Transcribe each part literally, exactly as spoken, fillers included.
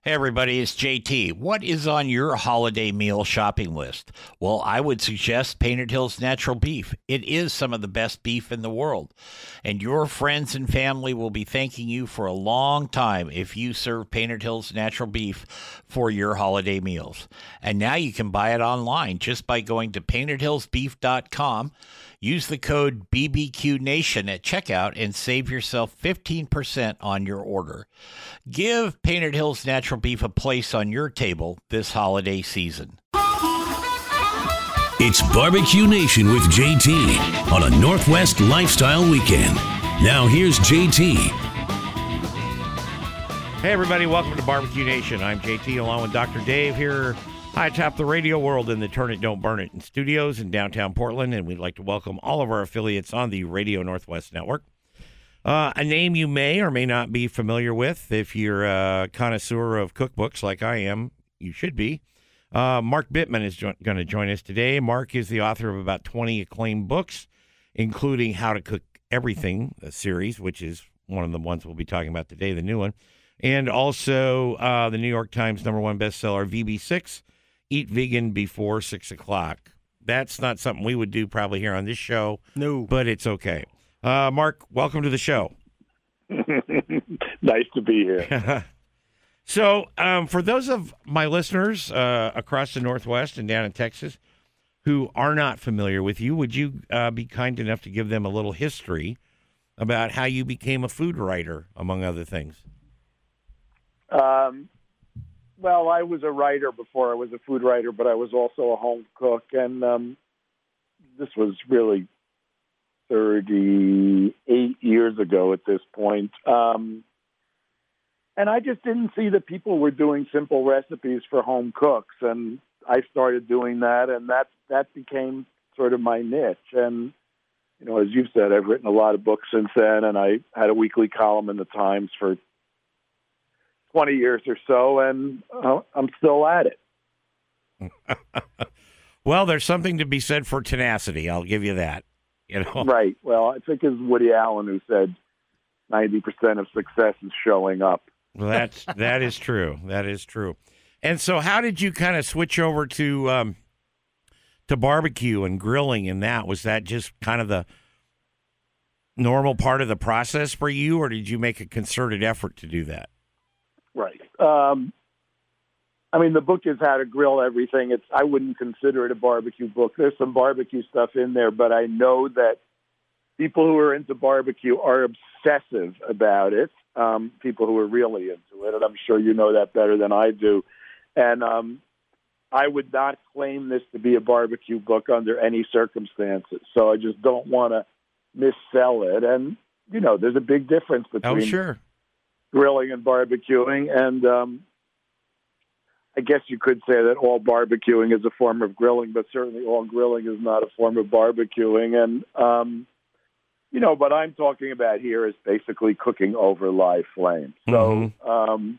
Hey, everybody, it's J T. What is on your holiday meal shopping list? Well, I would suggest Painted Hills Natural Beef. It is some of the best beef in the world, and your friends and family will be thanking you for a long time if you serve Painted Hills Natural Beef for your holiday meals. And now you can buy it online just by going to painted hills beef dot com. Use the code B B Q Nation at checkout and save yourself fifteen percent on your order. Give Painted Hills Natural Beef a place on your table this holiday season. It's Barbecue Nation with J T on a Northwest Lifestyle Weekend. Now here's J T. Hey, everybody, welcome to Barbecue Nation. I'm J T along with Doctor Dave here high atop the radio world in the Turn It, Don't Burn It in studios in downtown Portland, and we'd like to welcome all of our affiliates on the Radio Northwest Network. Uh, a name you may or may not be familiar with if you're a connoisseur of cookbooks like I am, you should be. Uh, Mark Bittman is jo- going to join us today. Mark is the author of about twenty acclaimed books, including How to Cook Everything, a series, which is one of the ones we'll be talking about today, the new one, and also uh, the New York Times number one bestseller, V B six, Eat Vegan Before six o'clock. That's not something we would do probably here on this show. No. But it's okay. Uh, Mark, welcome to the show. Nice to be here. So um, for those of my listeners uh, across the Northwest and down in Texas who are not familiar with you, would you uh, be kind enough to give them a little history about how you became a food writer, among other things? Um, well, I was a writer before I was a food writer, but I was also a home cook, and um, this was really thirty-eight years ago at this point. Um, and I just didn't see that people were doing simple recipes for home cooks, and I started doing that, and that that became sort of my niche. And, you know, as you've said, I've written a lot of books since then, and I had a weekly column in the Times for twenty years or so, and uh, I'm still at it. Well, there's something to be said for tenacity. I'll give you that. You know? Right. Well, I think it's Woody Allen who said ninety percent of success is showing up. Well, that's, that is true. That is true. And so how did you kind of switch over to um, to barbecue and grilling and that? Was that just kind of the normal part of the process for you, or did you make a concerted effort to do that? Right. Um, I mean, the book is How to Grill Everything. It's I wouldn't consider it a barbecue book. There's some barbecue stuff in there, but I know that people who are into barbecue are obsessive about it, um, people who are really into it, and I'm sure you know that better than I do. And um, I would not claim this to be a barbecue book under any circumstances, so I just don't want to missell it. And, you know, there's a big difference between Oh, sure. grilling and barbecuing, and um, I guess you could say that all barbecuing is a form of grilling, but certainly all grilling is not a form of barbecuing. And, um, you know, what I'm talking about here is basically cooking over live flames. So Mm-hmm. um,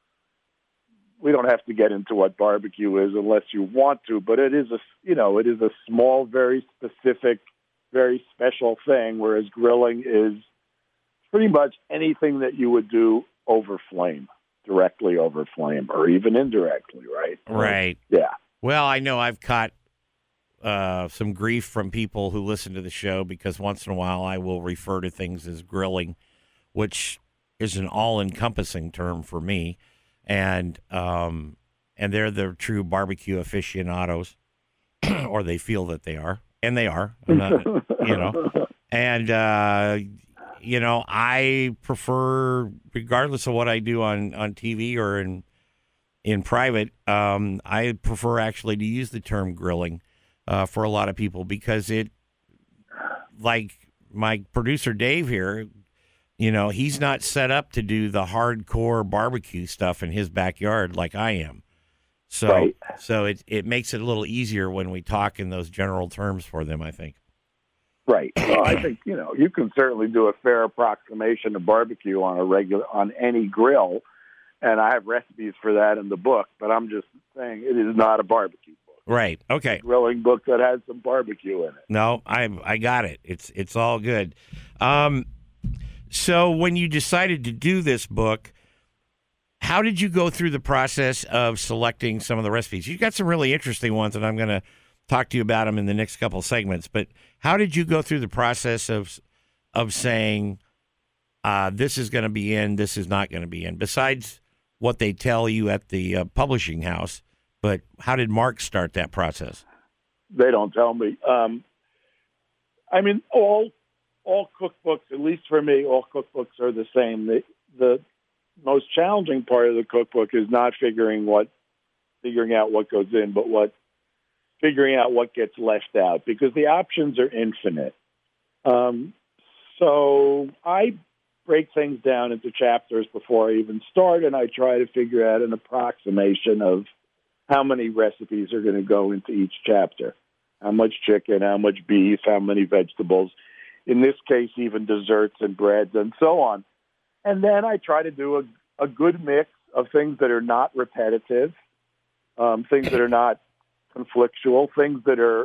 we don't have to get into what barbecue is unless you want to, but it is a, you know, it is a small, very specific, very special thing, whereas grilling is pretty much anything that you would do over flame, directly over flame, or even indirectly, right? Right. Yeah. Well, I know I've caught uh, some grief from people who listen to the show because once in a while I will refer to things as grilling, which is an all-encompassing term for me, and um, and they're the true barbecue aficionados, or they feel that they are, and they are. I'm not, you know, and. Uh, You know, I prefer, regardless of what I do on, on T V or in in private, um, I prefer actually to use the term grilling uh, for a lot of people because it, like my producer Dave here, you know, he's not set up to do the hardcore barbecue stuff in his backyard like I am. So, Right. so it it makes it a little easier when we talk in those general terms for them, I think. Right. Well, I think, you know, you can certainly do a fair approximation of barbecue on a regular, on any grill, and I have recipes for that in the book, but I'm just saying it is not a barbecue book. Right. Okay. It's a grilling book that has some barbecue in it. No, I I got it. It's it's all good. Um, so when you decided to do this book, how did you go through the process of selecting some of the recipes? You got some really interesting ones, and I'm going to talk to you about them in the next couple of segments. But how did you go through the process of of saying uh, this is going to be in, this is not going to be in? Besides what they tell you at the uh, publishing house, but how did Mark start that process? They don't tell me. Um, I mean, all all cookbooks, at least for me, all cookbooks are the same. The, the most challenging part of the cookbook is not figuring what, figuring out what goes in, but what, figuring out what gets left out, because the options are infinite. Um, so I break things down into chapters before I even start, and I try to figure out an approximation of how many recipes are going to go into each chapter. How much chicken, how much beef, how many vegetables. In this case, even desserts and breads and so on. And then I try to do a, a good mix of things that are not repetitive, um, things that are not conflictual, things that are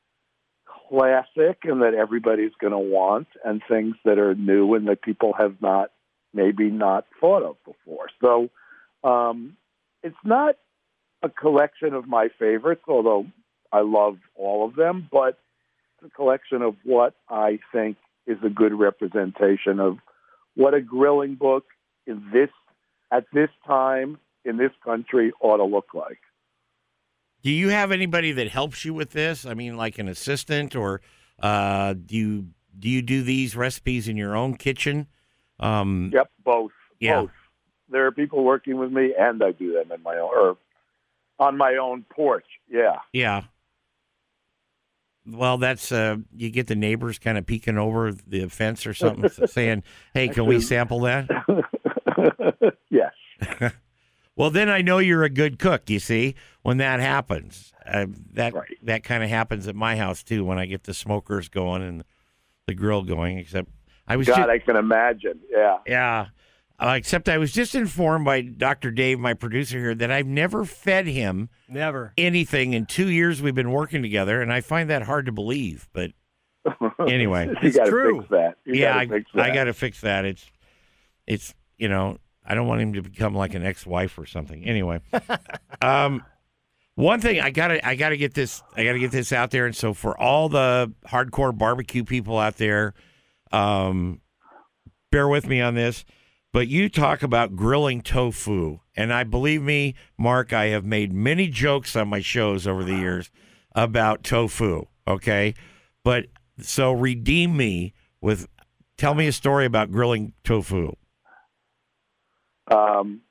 classic and that everybody's going to want, and things that are new and that people have not, maybe not thought of before. So um, it's not a collection of my favorites, although I love all of them, but it's a collection of what I think is a good representation of what a grilling book in this, at this time in this country ought to look like. Do you have anybody that helps you with this? I mean, like an assistant, or uh, do you do you do these recipes in your own kitchen? Um, yep, both. Yeah. Both. There are people working with me, and I do them in my own, or on my own porch. Yeah. Yeah. Well, that's uh, you get the neighbors kind of peeking over the fence or something, saying, "Hey, can we sample that?" Yes. Well, then I know you're a good cook. You see, when that happens, uh, that right. that kind of happens at my house too. When I get the smokers going and the grill going, except I was God, just, I can imagine. Yeah. Yeah. Uh, except I was just informed by Doctor Dave, my producer here, that I've never fed him never anything in two years we've been working together, and I find that hard to believe. But anyway, you it's gotta true. Fix that. You yeah, gotta I, fix that. I got to fix that. It's, it's you know, I don't want him to become like an ex-wife or something. Anyway, um, one thing I gotta, I gotta get this, I gotta get this out there, and so for all the hardcore barbecue people out there, um, bear with me on this. But you talk about grilling tofu, and I believe me, Mark, I have made many jokes on my shows over the years about tofu, okay? But so redeem me with, tell me a story about grilling tofu. Um,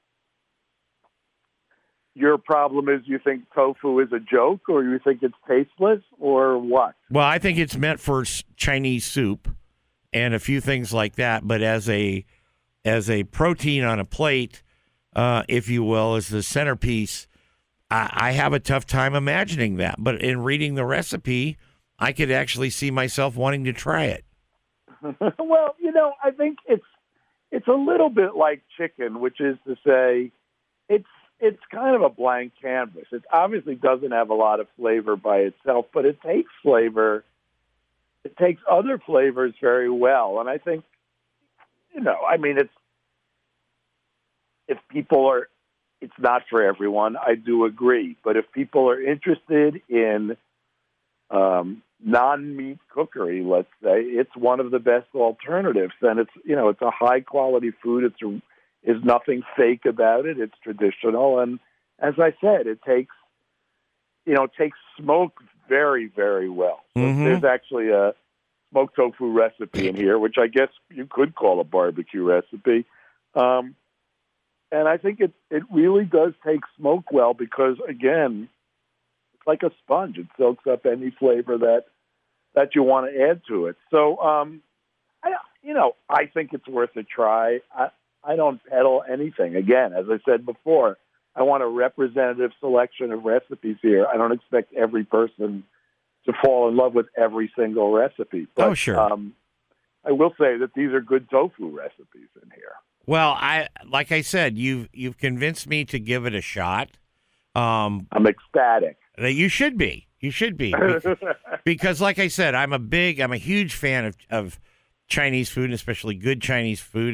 your problem is you think tofu is a joke, or you think it's tasteless, or what? Well, I think it's meant for Chinese soup and a few things like that, but as a as a protein on a plate, uh, if you will, as the centerpiece, I, I have a tough time imagining that. But in reading the recipe, I could actually see myself wanting to try it. Well, you know, I think it's it's a little bit like chicken, which is to say, it's it's kind of a blank canvas. It obviously doesn't have a lot of flavor by itself, but it takes flavor. It takes other flavors very well, and I think, you know, I mean, it's if people are, it's not for everyone. I do agree, but if people are interested in um, non-meat cookery, let's say, it's one of the best alternatives. And it's, you know, it's a high quality food. It's a, there's nothing fake about it. It's traditional, and as I said, it takes, you know, it takes smoke very, very well. So Mm-hmm. there's actually a smoked tofu recipe in here, which I guess you could call a barbecue recipe. Um, and I think it, it really does take smoke well because, again, it's like a sponge. It soaks up any flavor that that you want to add to it. So, um, I, you know, I think it's worth a try. I, I don't peddle anything. Again, as I said before, I want a representative selection of recipes here. I don't expect every person to fall in love with every single recipe. But, Oh, sure. Um, I will say that these are good tofu recipes in here. Well, I like I said, you've you've convinced me to give it a shot. Um, I'm ecstatic. that you should be. You should be. Because, because, like I said, I'm a big, I'm a huge fan of, of Chinese food, and especially good Chinese food. And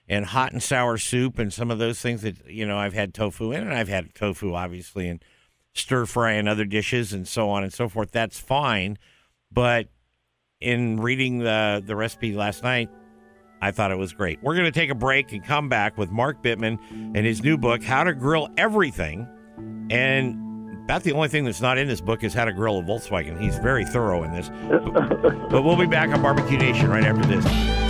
and hot and sour soup and some of those things that, you know, I've had tofu in, and I've had tofu, obviously, and stir fry and other dishes and so on and so forth. That's fine. But in reading the, the recipe last night, I thought it was great. We're going to take a break and come back with Mark Bittman and his new book, How to Grill Everything. And about the only thing that's not in this book is how to grill a Volkswagen. He's very thorough in this. But, but we'll be back on Barbecue Nation right after this.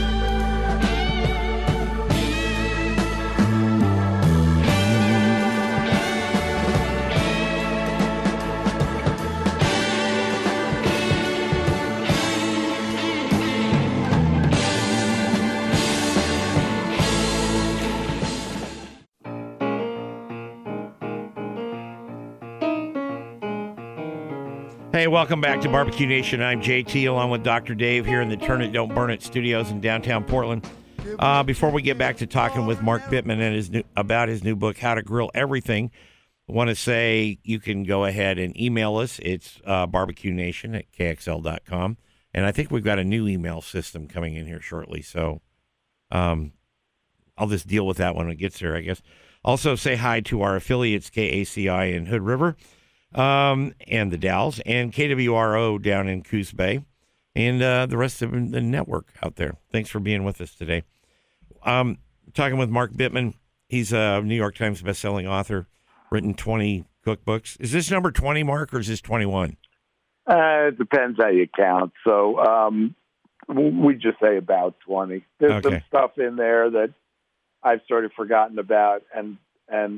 Hey, welcome back to Barbecue Nation. I'm J T, along with Doctor Dave here in the Turn It, Don't Burn It studios in downtown Portland. Uh, before we get back to talking with Mark Bittman and his new, about his new book, How to Grill Everything, I want to say you can go ahead and email us. It's uh, barbecue nation at k x l dot com. And I think we've got a new email system coming in here shortly. So um, I'll just deal with that when it gets there, I guess. Also, say hi to our affiliates, K A C I in Hood River. Um, and the Dalles, and K W R O down in Coos Bay, and uh, the rest of the network out there. Thanks for being with us today. Um, talking with Mark Bittman. He's a New York Times bestselling author, written twenty cookbooks. Is this number twenty, Mark, or is this twenty-one? Uh, it depends how you count. So um, we just say about twenty. There's Okay. some stuff in there that I've sort of forgotten about, and and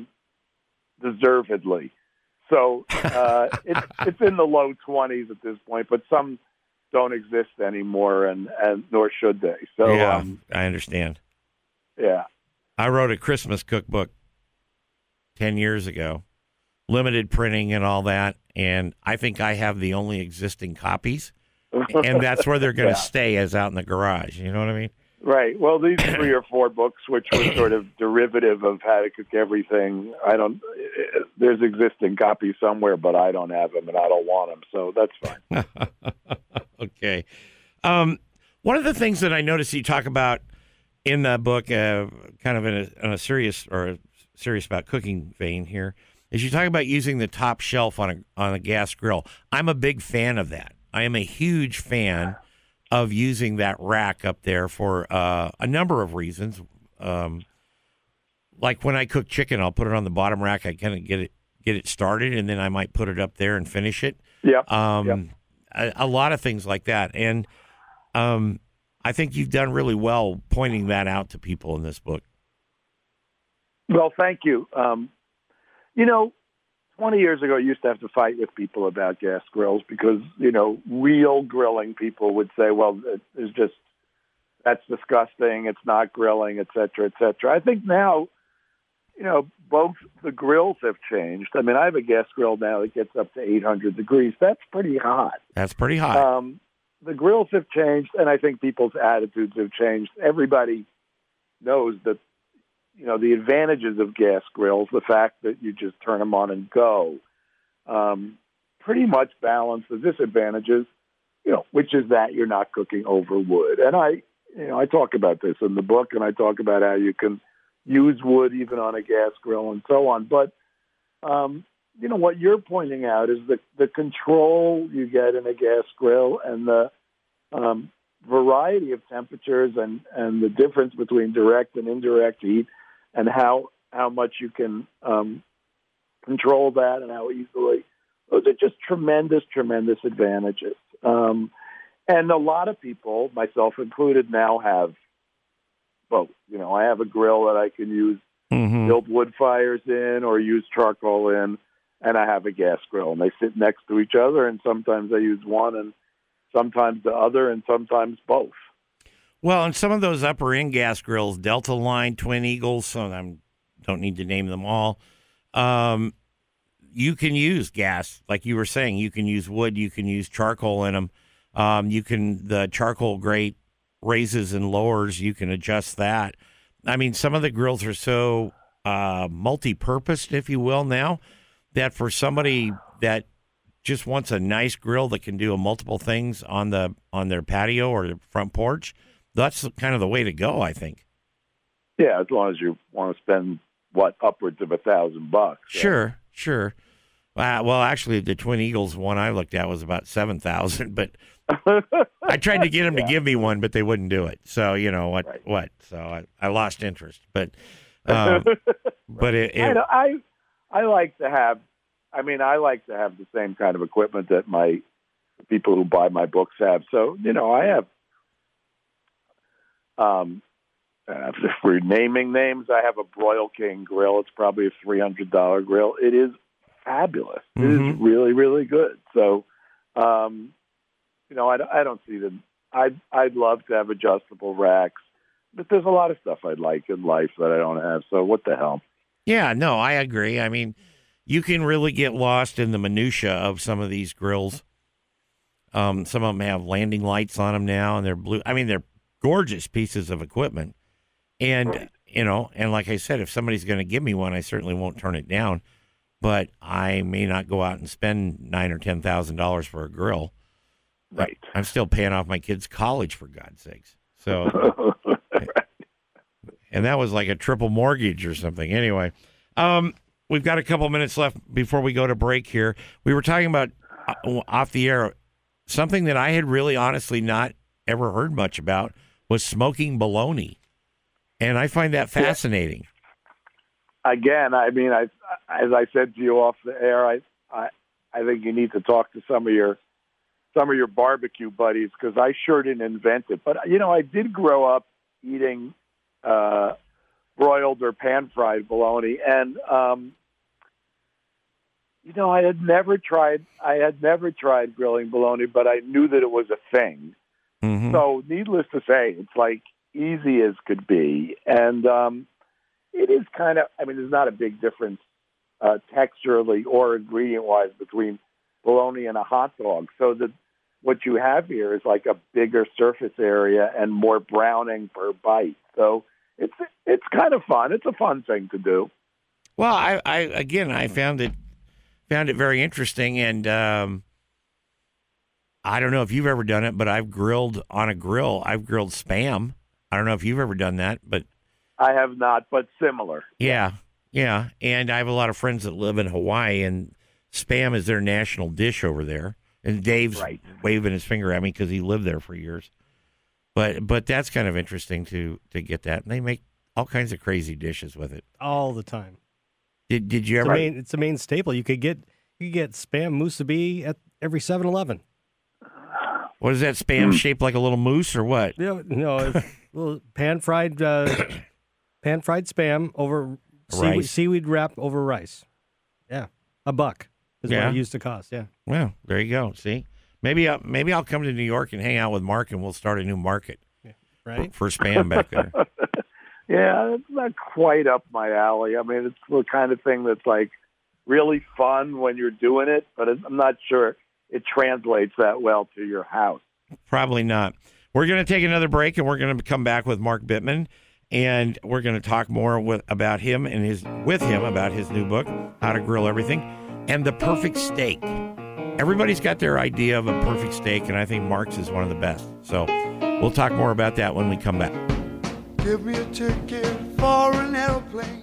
deservedly. So uh, it's it's in the low twenties at this point, but some don't exist anymore, and, and nor should they. So yeah, um, I understand. yeah, I wrote a Christmas cookbook ten years ago, limited printing and all that, and I think I have the only existing copies, and that's where they're going to Yeah. stay, as out in the garage. You know what I mean? right. Well, these three or four books, which were sort of derivative of How to Cook Everything, I don't. There's existing copies somewhere, but I don't have them, and I don't want them, so that's fine. Okay. Um, one of the things that I noticed you talk about in the book, uh, kind of in a, in a serious or a serious about cooking vein here, is you talk about using the top shelf on a on a gas grill. I'm a big fan of that. I am a huge fan of using that rack up there for uh, a number of reasons. Um, like when I cook chicken, I'll put it on the bottom rack. I kind of get it get it started, and then I might put it up there and finish it. Yeah. Um, Yep. a, a lot of things like that. And um, I think you've done really well pointing that out to people in this book. Well, thank you. Um, you know, twenty years ago, I used to have to fight with people about gas grills because, you know, real grilling people would say, well, it's just, that's disgusting. It's not grilling, et cetera, et cetera. I think now, you know, both the grills have changed. I mean, I have a gas grill now that gets up to eight hundred degrees. That's pretty hot. That's pretty hot. Um, the grills have changed, and I think people's attitudes have changed. Everybody knows that, you know, the advantages of gas grills, the fact that you just turn them on and go, um, pretty much balance the disadvantages, you know, which is that you're not cooking over wood. And I, you know, I talk about this in the book, and I talk about how you can use wood even on a gas grill and so on. But, um, you know, what you're pointing out is the, the control you get in a gas grill and the um, variety of temperatures and, and the difference between direct and indirect heat and how, how much you can um, control that and how easily. Those are just tremendous, tremendous advantages. Um, and a lot of people, myself included, now have both. You know, I have a grill that I can use Mm-hmm. build wood fires in or use charcoal in, and I have a gas grill. And they sit next to each other, and sometimes I use one and sometimes the other and sometimes both. Well, and some of those upper end gas grills, Delta Line, Twin Eagles, so I don't need to name them all, um, you can use gas. Like you were saying, you can use wood, you can use charcoal in them. Um, you can, the charcoal grate raises and lowers, you can adjust that. I mean, some of the grills are so uh, multi-purposed, if you will, now, that for somebody that just wants a nice grill that can do multiple things on the on their patio or the front porch, that's kind of the way to go, I think. Yeah, as long as you want to spend, what, upwards of a thousand bucks. So. Sure, sure. Uh, well, actually, the Twin Eagles one I looked at was about seven thousand, but I tried to get them yeah. to give me one, but they wouldn't do it. So, you know, what, right. what? So I, I lost interest. But um, but it, it, I, know, I I like to have, I mean, I like to have the same kind of equipment that my people who buy my books have. So, you know, I have, um, uh, if we're naming names, I have a Broil King grill. It's probably a three hundred dollars grill. It is fabulous. It mm-hmm. is really, really good. So, um, you know, I, I don't see them. I'd, I'd love to have adjustable racks, but there's a lot of stuff I'd like in life that I don't have. So what the hell? Yeah, no, I agree. I mean, you can really get lost in the minutia of some of these grills. Um, some of them have landing lights on them now, and they're blue. I mean, they're gorgeous pieces of equipment. And, right. you know, and like I said, if somebody's going to give me one, I certainly won't turn it down. But I may not go out and spend nine or ten thousand dollars for a grill. Right. I'm still paying off my kids' college, for God's sakes. So, right. And that was like a triple mortgage or something. Anyway, um, we've got a couple minutes left before we go to break here. We were talking about uh, off the air something that I had really, honestly, not ever heard much about was smoking bologna, and I find that fascinating. Yeah. Again, I mean, I, as I said to you off the air, I, I, I think you need to talk to some of your, some of your barbecue buddies because I sure didn't invent it. But you know, I did grow up eating uh, broiled or pan-fried bologna, and um, you know, I had never tried. I had never tried grilling bologna, but I knew that it was a thing. Mm-hmm. So, needless to say, it's like easy as could be, and. Um, It is kind of, I mean, there's not a big difference uh, texturally or ingredient-wise between bologna and a hot dog. So the, what you have here is like a bigger surface area and more browning per bite. So it's it's kind of fun. It's a fun thing to do. Well, I, I again, I found it found it very interesting, and um, I don't know if you've ever done it, but I've grilled on a grill. I've grilled Spam. I don't know if you've ever done that, but I have not, but similar. Yeah, yeah. And I have a lot of friends that live in Hawaii, and Spam is their national dish over there. And Dave's right. waving his finger at me because he lived there for years. But but that's kind of interesting to to get that. And they make all kinds of crazy dishes with it. All the time. Did did you it's ever? A main, it's a main staple. You could get you could get Spam musubi at every seven eleven. What is that, Spam shaped like a little moose or what? No, no it's a little pan-fried... Uh, Pan-fried Spam over seaweed, seaweed wrap over rice. Yeah, a buck is yeah. what it used to cost. Yeah. Well, there you go. See, maybe I'll, maybe I'll come to New York and hang out with Mark, and we'll start a new market. Yeah. Right for, for Spam back there. Yeah, it's not quite up my alley. I mean, it's the kind of thing that's like really fun when you're doing it, but I'm not sure it translates that well to your house. Probably not. We're going to take another break, and we're going to come back with Mark Bittman. And we're going to talk more with about him and his with him about his new book, How to Grill Everything, and the perfect steak. Everybody's got their idea of a perfect steak, and I think Mark's is one of the best. So we'll talk more about that when we come back. Give me a ticket for an airplane.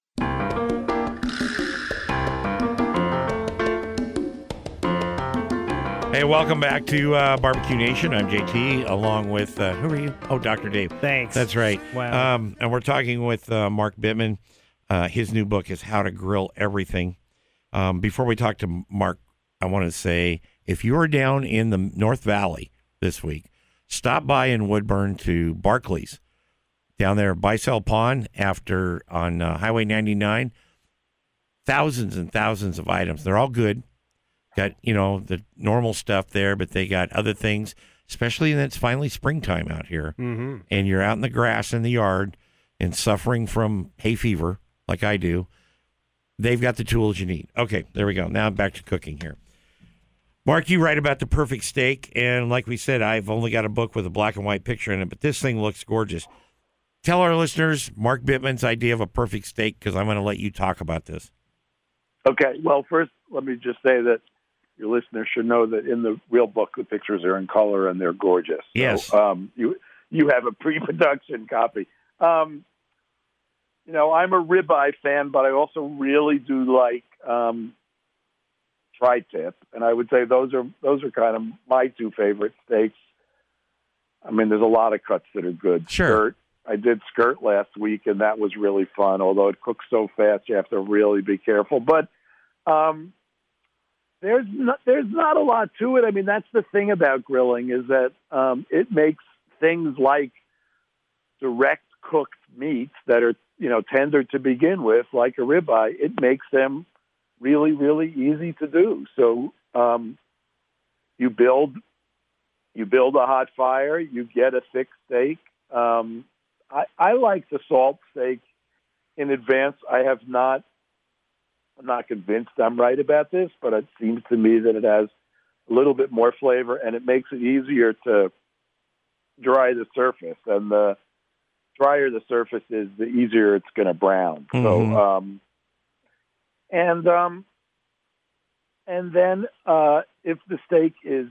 Hey, welcome back to uh, Barbecue Nation. I'm J T, along with, uh, who are you? Oh, Doctor Dave. Thanks. That's right. Wow. Um, and we're talking with uh, Mark Bittman. Uh, his new book is How to Grill Everything. Um, before we talk to Mark, I want to say, if you're down in the North Valley this week, stop by in Woodburn to Barclays, down there at Bicel Pond after on uh, Highway ninety-nine. Thousands and thousands of items. They're all good. Got, you know, the normal stuff there, but they got other things, especially when it's finally springtime out here. Mm-hmm. And you're out in the grass in the yard and suffering from hay fever like I do. They've got the tools you need. Okay, there we go. Now back to cooking here. Mark, you write about the perfect steak, and like we said, I've only got a book with a black and white picture in it, but this thing looks gorgeous. Tell our listeners Mark Bittman's idea of a perfect steak, because I'm going to let you talk about this. Okay, well, first, let me just say that your listeners should know that in the real book, the pictures are in color and they're gorgeous. Yes. So, um, you you have a pre-production copy. Um, you know, I'm a ribeye fan, but I also really do like um, tri-tip, and I would say those are those are kind of my two favorite steaks. I mean, there's a lot of cuts that are good. Sure. Skirt. I did skirt last week, and that was really fun. Although it cooks so fast, you have to really be careful. But um, there's not, there's not a lot to it. I mean, that's the thing about grilling is that um, it makes things like direct cooked meats that are, you know, tender to begin with, like a ribeye. It makes them really, really easy to do. So um, you build you build a hot fire, you get a thick steak. Um, I, I like the salt steak in advance. I have not. I'm not convinced I'm right about this, but it seems to me that it has a little bit more flavor, and it makes it easier to dry the surface. And the drier the surface is, the easier it's going to brown. Mm-hmm. So, um, and um, and then uh, if the steak is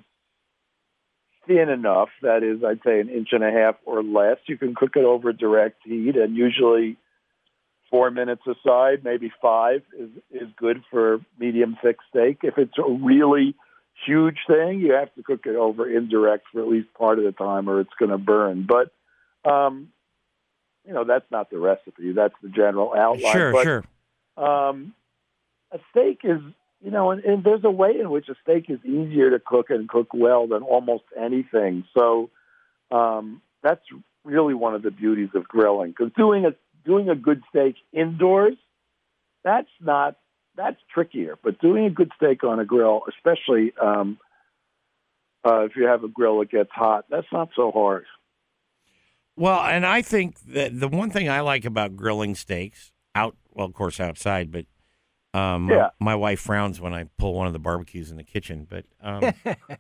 thin enough, that is, I'd say an inch and a half or less, you can cook it over direct heat, and usually four minutes aside, maybe five, is, is good for medium thick steak. If it's a really huge thing, you have to cook it over indirect for at least part of the time, or it's going to burn. But, um, you know, that's not the recipe. That's the general outline. Sure, but, sure. Um, a steak is, you know, and, and there's a way in which a steak is easier to cook and cook well than almost anything. So um, that's really one of the beauties of grilling, because doing a doing a good steak indoors, that's not that's trickier. But doing a good steak on a grill, especially um, uh, if you have a grill that gets hot, that's not so hard. Well, and I think that the one thing I like about grilling steaks out, well, of course, outside, but um, Yeah. my, my wife frowns when I pull one of the barbecues in the kitchen, but um,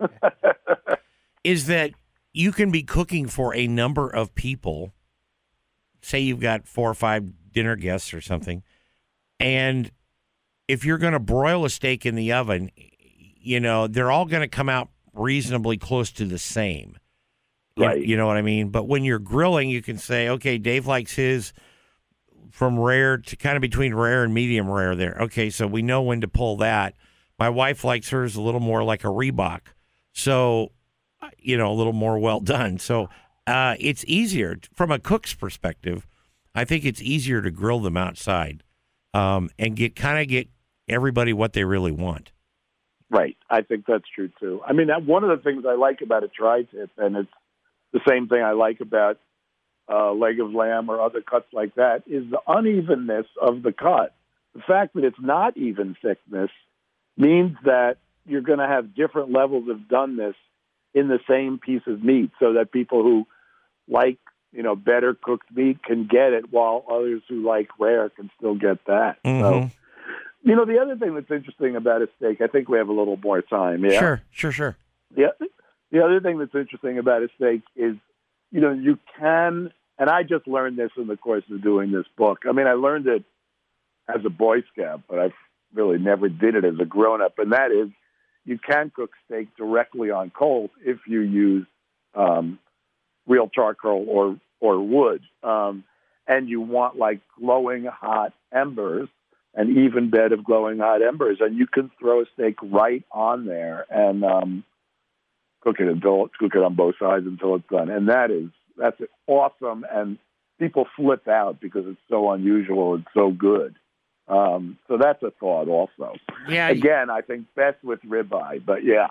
is that you can be cooking for a number of people. Say you've got four or five dinner guests or something, and if you're going to broil a steak in the oven, you know, they're all going to come out reasonably close to the same. Right. You, you know what I mean? But when you're grilling, you can say, okay, Dave likes his from rare to kind of between rare and medium rare there. Okay, so we know when to pull that. My wife likes hers a little more like a Reebok. So, you know, a little more well done. So uh, it's easier from a cook's perspective. I think it's easier to grill them outside um, and get kind of get everybody what they really want. Right. I think that's true, too. I mean, that, one of the things I like about a tri-tip, and it's the same thing I like about uh, leg of lamb or other cuts like that, is the unevenness of the cut. The fact that it's not even thickness means that you're going to have different levels of doneness in the same piece of meat, so that people who like, you know, better cooked meat can get it, while others who like rare can still get that. Mm-hmm. So, you know, the other thing that's interesting about a steak, I think we have a little more time. Yeah? Sure, sure, sure. The, the other thing that's interesting about a steak is, you know, you can, and I just learned this in the course of doing this book. I mean, I learned it as a Boy Scout, but I really never did it as a grown-up, and that is you can cook steak directly on coals if you use um, real charcoal or, or wood. Um, and you want, like, glowing hot embers, an even bed of glowing hot embers, and you can throw a steak right on there and um, cook it until cook it on both sides until it's done. And that is that's awesome. And people flip out because it's so unusual and so good. Um, so that's a thought also. Yeah. Again, I think best with ribeye, but yeah.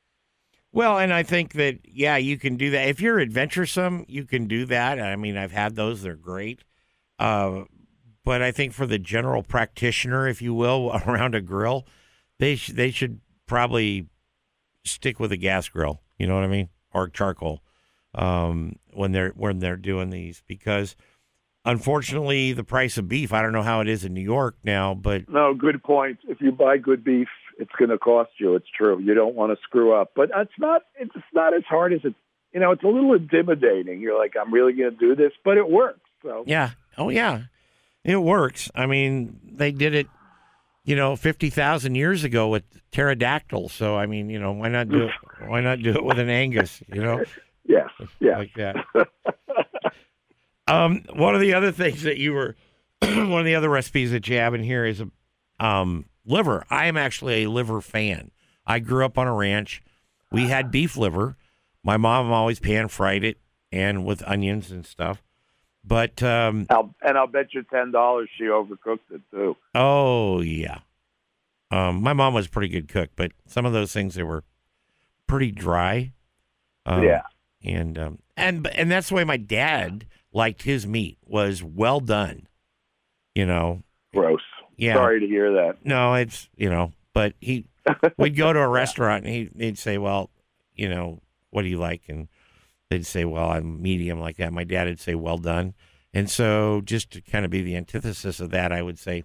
Well, and I think that, yeah, you can do that. If you're adventuresome, you can do that. I mean, I've had those. They're great. Uh, but I think for the general practitioner, if you will, around a grill, they, sh- they should probably stick with a gas grill, you know what I mean, or charcoal um, when they're when they're doing these. Because, unfortunately, the price of beef, I don't know how it is in New York now, but... No, good point. If you buy good beef, it's going to cost you. It's true. You don't want to screw up. But it's not It's not as hard as it... You know, it's a little intimidating. You're like, I'm really going to do this, but it works. So Yeah. Oh, yeah. It works. I mean, they did it, you know, fifty thousand years ago with pterodactyl. So, I mean, you know, why not do it? Why not do it with an Angus, you know? Yes, yeah. Like that. um, one of the other things that you were one of the other recipes that you have in here is a um, liver. I am actually a liver fan. I grew up on a ranch. We had beef liver. My mom always pan fried it and with onions and stuff. But um, I'll, and I'll bet you ten dollars she overcooked it too. Oh yeah, um, my mom was a pretty good cook, but some of those things they were pretty dry. Um, yeah, and um, and and that's the way my dad liked his meat, was well done. You know, gross. Yeah, sorry to hear that. No, it's you know, but he we'd go to a restaurant and he, he'd say, well, you know, what do you like? And they'd say, well, I'm medium like that. My dad would say, well done. And so just to kind of be the antithesis of that, I would say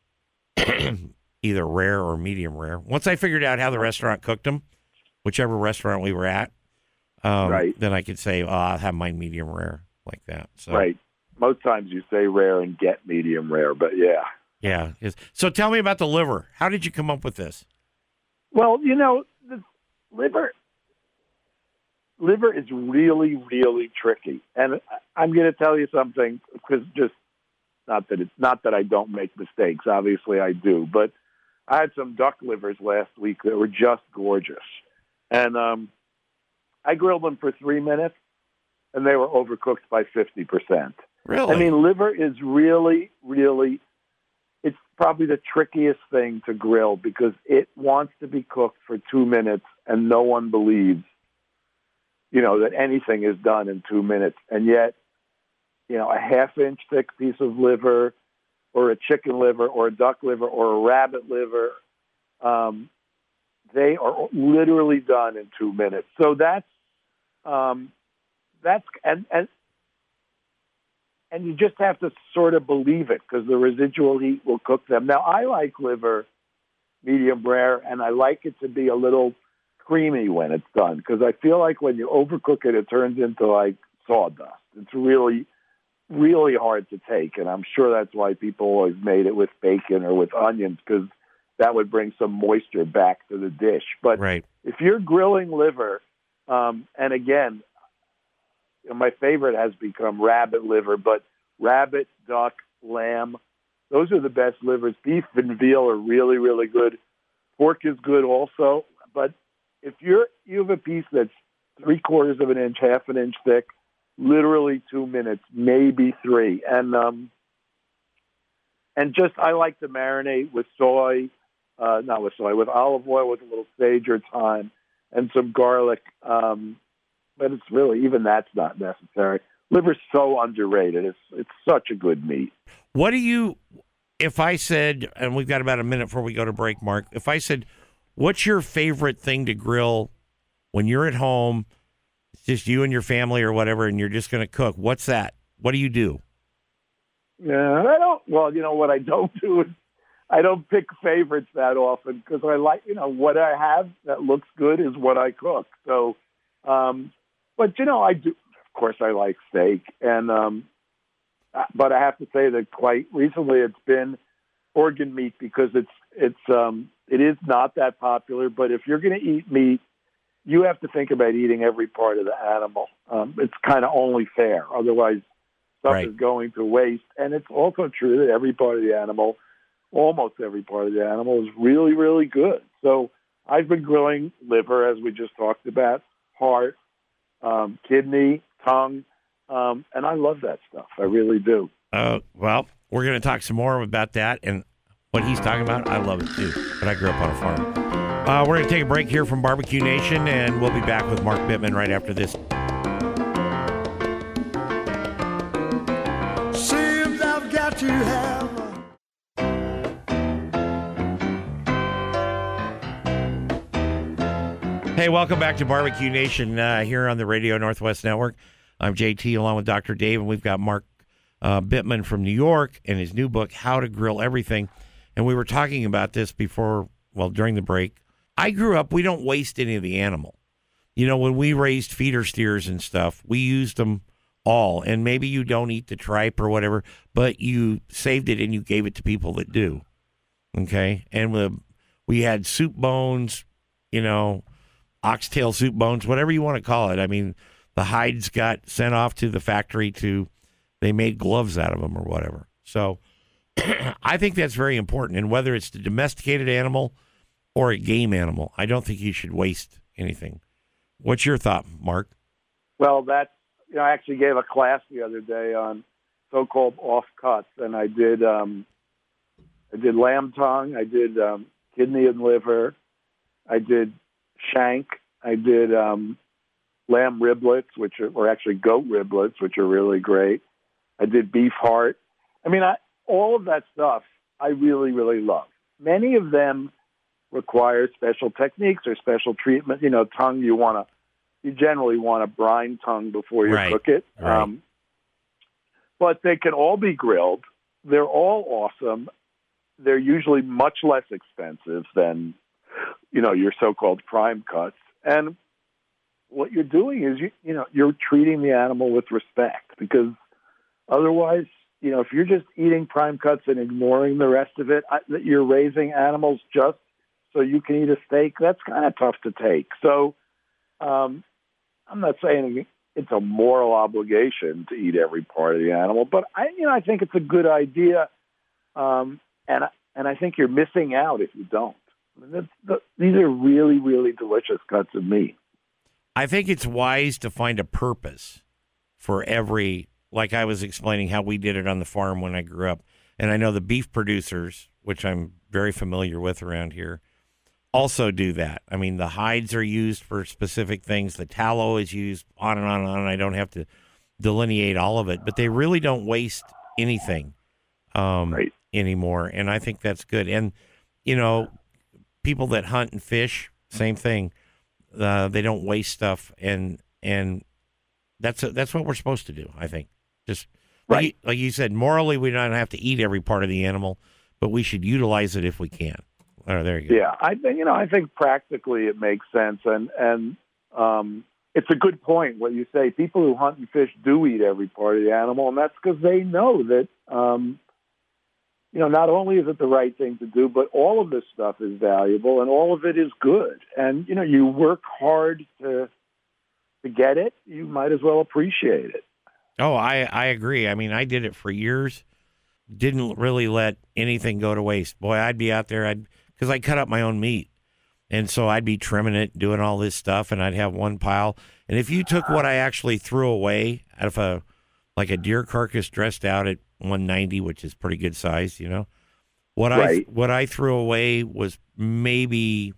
either rare or medium rare. Once I figured out how the restaurant cooked them, whichever restaurant we were at, um, right. then I could say, oh, I'll have mine medium rare like that. So, right. Most times you say rare and get medium rare, but yeah. Yeah. So tell me about the liver. How did you come up with this? Well, you know, the liver... Liver is really, really tricky, and I'm going to tell you something because just not that it's not that I don't make mistakes. Obviously, I do, but I had some duck livers last week that were just gorgeous, and um, I grilled them for three minutes, and they were overcooked by fifty percent. Really? I mean, liver is really, really. It's probably the trickiest thing to grill because it wants to be cooked for two minutes, and no one believes, you know, that anything is done in two minutes. And yet, you know, a half inch thick piece of liver or a chicken liver or a duck liver or a rabbit liver, um, they are literally done in two minutes. So that's, um, that's, and, and, and you just have to sort of believe it because the residual heat will cook them. Now, I like liver medium rare, and I like it to be a little creamy when it's done because I feel like when you overcook it, it turns into like sawdust. It's really, really hard to take, and I'm sure that's why people always made it with bacon or with onions because that would bring some moisture back to the dish. But right. if you're grilling liver, um, and again, you know, my favorite has become rabbit liver, but rabbit, duck, lamb, those are the best livers. Beef and veal are really, really good. Pork is good also, but if you're you have a piece that's three quarters of an inch, half an inch thick, literally two minutes, maybe three, and um, and just I like to marinate with soy, uh, not with soy, with olive oil, with a little sage or thyme, and some garlic. Um, but it's really even that's not necessary. Liver's so underrated. It's it's such a good meat. What do you? If I said, and we've got about a minute before we go to break, Mark. If I said, what's your favorite thing to grill when you're at home? It's just you and your family or whatever, and you're just going to cook. What's that? What do you do? Yeah, I don't. Well, you know what I don't do is I don't pick favorites that often because I like, you know, what I have that looks good is what I cook. So, um, but you know, I do. Of course, I like steak, and um, but I have to say that quite recently it's been organ meat because it's it's. Um, It is not that popular, but if you're going to eat meat, you have to think about eating every part of the animal. Um, it's kind of only fair. Otherwise, stuff right. is going to waste. And it's also true that every part of the animal, almost every part of the animal, is really, really good. So I've been grilling liver, as we just talked about, heart, um, kidney, tongue, um, and I love that stuff. I really do. Uh, well, we're going to talk some more about that and what he's talking about. I love it too, but I grew up on a farm. Uh, we're going to take a break here from Barbecue Nation, and we'll be back with Mark Bittman right after this. Seems I've got to have a... Hey, welcome back to Barbecue Nation uh, here on the Radio Northwest Network. I'm J T along with Doctor Dave, and we've got Mark uh, Bittman from New York and his new book, How to Grill Everything. And we were talking about this before, well, during the break. I grew up, we don't waste any of the animal. You know, when we raised feeder steers and stuff, we used them all. And maybe you don't eat the tripe or whatever, but you saved it and you gave it to people that do. Okay? And we, we had soup bones, you know, oxtail soup bones, whatever you want to call it. I mean, the hides got sent off to the factory to, they made gloves out of them or whatever. So I think that's very important. And whether it's the domesticated animal or a game animal, I don't think you should waste anything. What's your thought, Mark? Well, that's, you know, I actually gave a class the other day on so-called off-cuts, and I did um, I did lamb tongue, I did um, kidney and liver, I did shank, I did um, lamb riblets, which are, or actually goat riblets, which are really great. I did beef heart. I mean, I, all of that stuff I really, really love. Many of them require special techniques or special treatment. You know, tongue, you want to, you generally want to brine tongue before you right. cook it. Right. Um, but they can all be grilled. They're all awesome. They're usually much less expensive than, you know, your so-called prime cuts. And what you're doing is, you, you know, you're treating the animal with respect, because otherwise, you know, if you're just eating prime cuts and ignoring the rest of it, I, that you're raising animals just so you can eat a steak, that's kind of tough to take. So um, I'm not saying it's a moral obligation to eat every part of the animal, but I, you know, I think it's a good idea, um, and and I think you're missing out if you don't. I mean, that's, the, these are really, really delicious cuts of meat. I think it's wise to find a purpose for every, like I was explaining how we did it on the farm when I grew up. And I know the beef producers, which I'm very familiar with around here, also do that. I mean, the hides are used for specific things. The tallow is used on and on and on. I don't have to delineate all of it, but they really don't waste anything um, right. anymore. And I think that's good. And, you know, people that hunt and fish, same thing. Uh, they don't waste stuff, and and that's a, that's what we're supposed to do. I think, just like right. you, like you said, morally we don't have to eat every part of the animal, but we should utilize it if we can. Oh, there you go. Yeah, I think you know. I think practically it makes sense, and and um, it's a good point what you say. People who hunt and fish do eat every part of the animal, and that's because they know that. Um, You know, not only is it the right thing to do, but all of this stuff is valuable and all of it is good. And, you know, you work hard to to get it, you might as well appreciate it. Oh, I, I agree. I mean, I did it for years, didn't really let anything go to waste. Boy, I'd be out there, I'd because I cut up my own meat. And so I'd be trimming it, doing all this stuff, and I'd have one pile. And if you took what I actually threw away out of a, like a deer carcass dressed out at one ninety, which is pretty good size, you know. What right. I what I threw away was maybe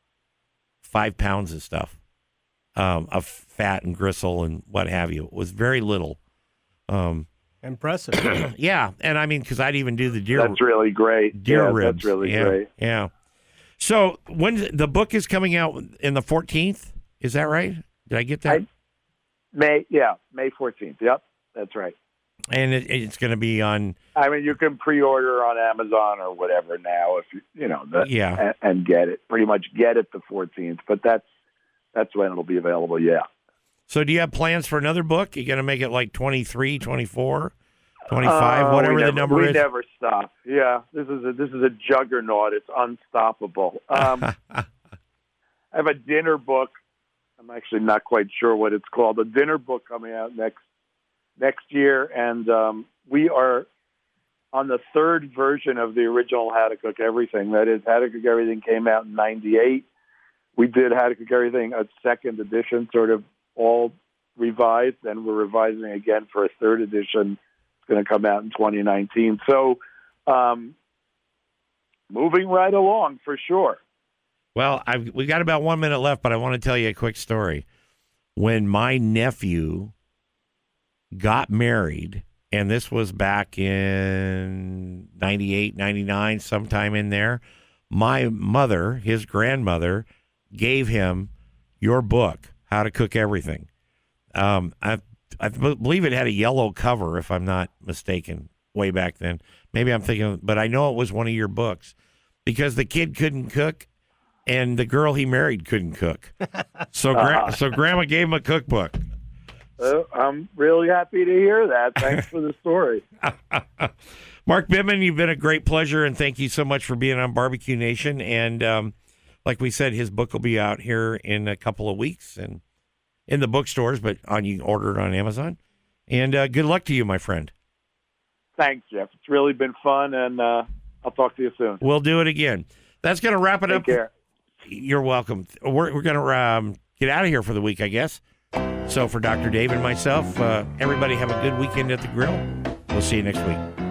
five pounds of stuff, um, of fat and gristle and what have you. It was very little. Um, Impressive. Yeah, and I mean, because I'd even do the deer. That's really great. Deer yeah, ribs. That's really yeah, great. Yeah. So when the book is coming out in the fourteenth, is that right? Did I get that? I, May yeah, May fourteenth. Yep, that's right. And it, it's going to be on. I mean, you can pre-order on Amazon or whatever now, if you you know, the, yeah, and, and get it. Pretty much get it the fourteenth, but that's that's when it'll be available. Yeah. So, do you have plans for another book? You going to make it like twenty-three, twenty-four, twenty-five, uh, whatever never, the number we is? We never stop. Yeah, this is a this is a juggernaut. It's unstoppable. Um, I have a dinner book. I'm actually not quite sure what it's called. A dinner book coming out next. next year, and um, we are on the third version of the original How to Cook Everything. That is, How to Cook Everything came out in ninety-eight. We did How to Cook Everything, a second edition, sort of all revised, and we're revising again for a third edition. It's going to come out in twenty nineteen. So um, moving right along, for sure. Well, I've, we got about one minute left, but I want to tell you a quick story. When my nephew got married, and this was back in ninety-eight, ninety-nine, sometime in there, my mother, his grandmother, gave him your book, How to Cook Everything. Um, I, I believe it had a yellow cover, if I'm not mistaken, way back then. Maybe I'm thinking, but I know it was one of your books, because the kid couldn't cook, and the girl he married couldn't cook. So, gra- so Grandma gave him a cookbook. Uh, I'm really happy to hear that. Thanks for the story. Mark Bittman, you've been a great pleasure, and thank you so much for being on Barbecue Nation. And um, like we said, his book will be out here in a couple of weeks and in the bookstores, but on you can order it on Amazon. And uh, good luck to you, my friend. Thanks, Jeff. It's really been fun, and uh, I'll talk to you soon. We'll do it again. That's going to wrap it Take up. Care. You're welcome. We're, we're going to um, get out of here for the week, I guess. So for Doctor Dave and myself, uh, everybody have a good weekend at the grill. We'll see you next week.